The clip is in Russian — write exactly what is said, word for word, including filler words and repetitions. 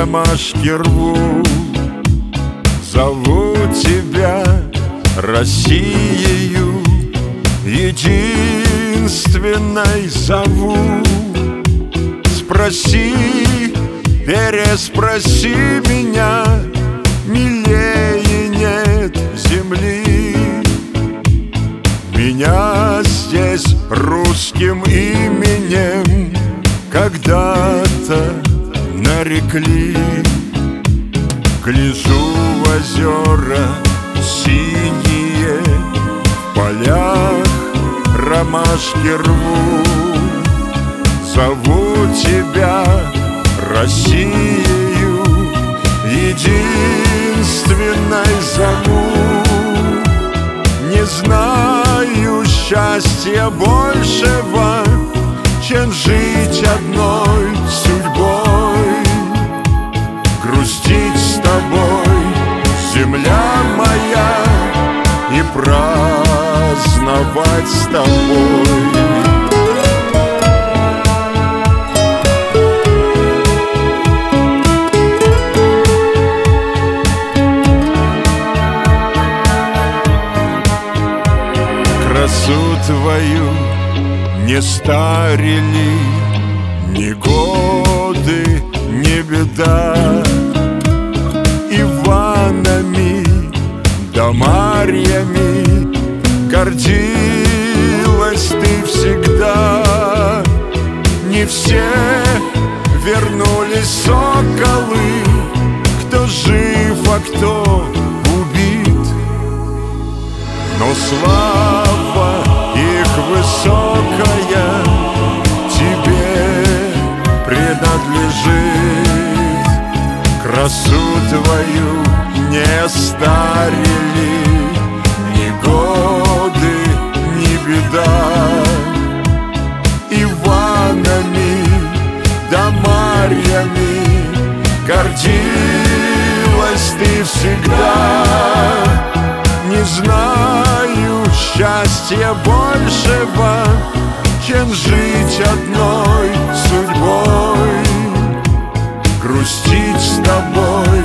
ромашки рву. Зову тебя Россиею единственной зову. Спроси, переспроси меня, милее нет земли. Меня здесь русским именем когда-то нарекли. Гляжу в озера синие, в полях ромашки рву. Зову тебя Россиею единственной зову. Не знаю счастья большего, чем жить одной судьбой. Грустить с тобой, земля моя, и праздновать с тобой. Красу твою не старили ни годы, ни беда. Иванами да Марьями гордилась ты всегда. Не все вернулись соколы, кто жив, а кто убит. Но слава их высокая тебе принадлежит. Красу твою не старили ни годы, ни беда. Иванами да Марьями гордилась ты всегда. Не знаю счастья большего, чем жить одной судьбой. Грустить с тобой,